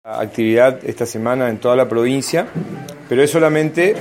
Actividad esta semana en toda la provincia, pero es solamente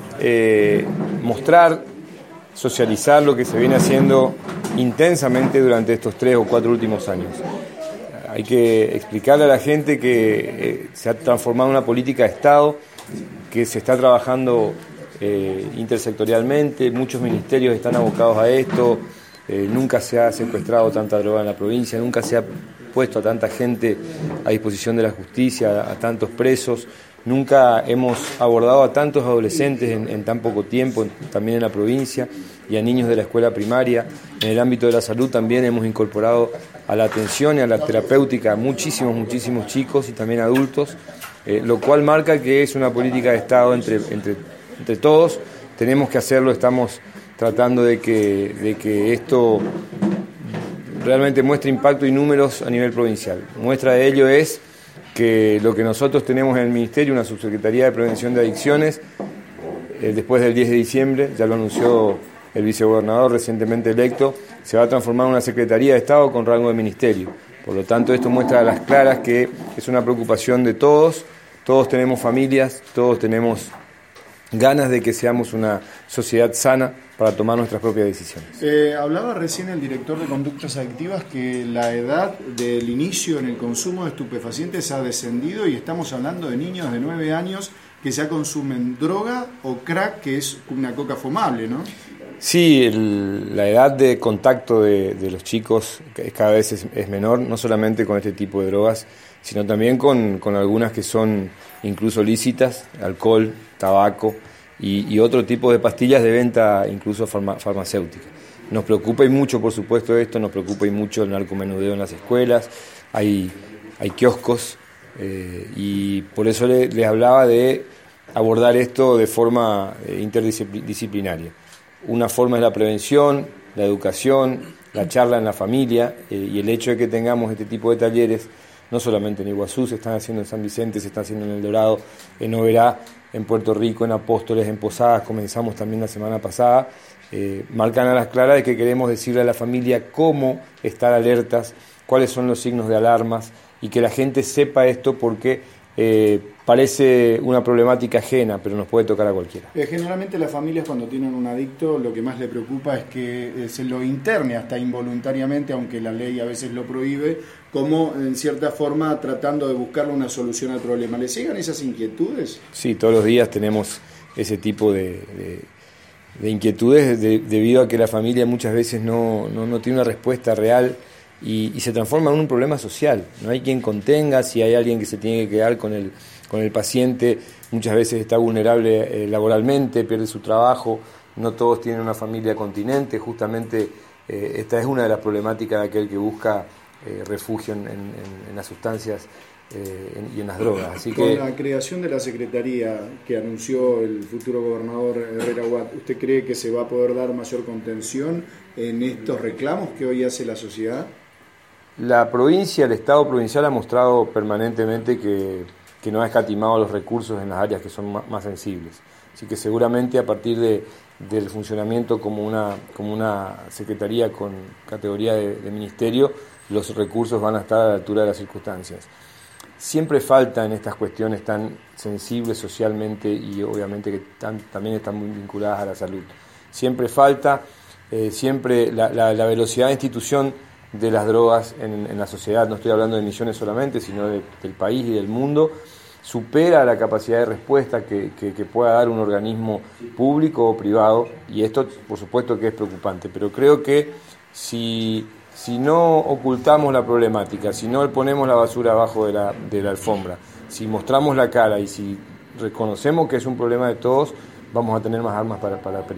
mostrar, socializar lo que se viene haciendo intensamente durante estos 3 o 4 últimos años. Hay que explicarle a la gente que se ha transformado en una política de Estado, que se está trabajando intersectorialmente, muchos ministerios están abocados a esto, nunca se ha secuestrado tanta droga en la provincia, nunca se ha puesto a tanta gente a disposición de la justicia, a tantos presos, nunca hemos abordado a tantos adolescentes en tan poco tiempo, también en la provincia, y a niños de la escuela primaria. En el ámbito de la salud también hemos incorporado a la atención y a la terapéutica a muchísimos chicos y también adultos, lo cual marca que es una política de Estado entre todos. Tenemos que hacerlo, estamos tratando de que esto realmente muestre impacto y números a nivel provincial. Muestra de ello es que lo que nosotros tenemos en el Ministerio, una Subsecretaría de Prevención de Adicciones, después del 10 de diciembre, ya lo anunció el vicegobernador recientemente electo, se va a transformar en una Secretaría de Estado con rango de ministerio. Por lo tanto, esto muestra a las claras que es una preocupación de todos tenemos familias, todos tenemos ganas de que seamos una sociedad sana para tomar nuestras propias decisiones. Hablaba recién el director de conductas adictivas que la edad del inicio en el consumo de estupefacientes ha descendido y estamos hablando de niños de 9 años que ya consumen droga o crack, que es una coca fumable, ¿no? Sí, la edad de contacto de los chicos cada vez es menor, no solamente con este tipo de drogas, sino también con algunas que son incluso lícitas, alcohol, tabaco y otro tipo de pastillas de venta incluso farmacéutica. Nos preocupa y mucho, por supuesto, esto, nos preocupa y mucho el narcomenudeo en las escuelas, hay kioscos y por eso les hablaba de abordar esto de forma interdisciplinaria. Una forma es la prevención, la educación, la charla en la familia y el hecho de que tengamos este tipo de talleres, no solamente en Iguazú, se están haciendo en San Vicente, se están haciendo en El Dorado, en Oberá, en Puerto Rico, en Apóstoles, en Posadas, comenzamos también la semana pasada, marcan a las claras de que queremos decirle a la familia cómo estar alertas, cuáles son los signos de alarmas y que la gente sepa esto porque parece una problemática ajena, pero nos puede tocar a cualquiera. Generalmente las familias cuando tienen un adicto lo que más le preocupa es que se lo interne hasta involuntariamente, aunque la ley a veces lo prohíbe, como en cierta forma tratando de buscarle una solución al problema. ¿Le siguen esas inquietudes? Sí, todos los días tenemos ese tipo de inquietudes debido a que la familia muchas veces no tiene una respuesta real y se transforma en un problema social. No hay quien contenga, si hay alguien que se tiene que quedar con el paciente, muchas veces está vulnerable laboralmente, pierde su trabajo, no todos tienen una familia continente, justamente esta es una de las problemáticas de aquel que busca refugio en las sustancias y en las drogas. Así Con la creación de la Secretaría que anunció el futuro gobernador Herrera Huat, ¿usted cree que se va a poder dar mayor contención en estos reclamos que hoy hace la sociedad? La provincia, el Estado provincial ha mostrado permanentemente que no ha escatimado los recursos en las áreas que son más sensibles. Así que seguramente a partir del funcionamiento como una secretaría con categoría de ministerio, los recursos van a estar a la altura de las circunstancias. Siempre falta en estas cuestiones tan sensibles socialmente y obviamente que también están muy vinculadas a la salud. Siempre falta, siempre la velocidad de institución de las drogas en la sociedad, no estoy hablando de Misiones solamente, sino del país y del mundo, supera la capacidad de respuesta que pueda dar un organismo público o privado, y esto por supuesto que es preocupante, pero creo que si no ocultamos la problemática, si no ponemos la basura abajo de la alfombra, si mostramos la cara y si reconocemos que es un problema de todos, vamos a tener más armas para pelear.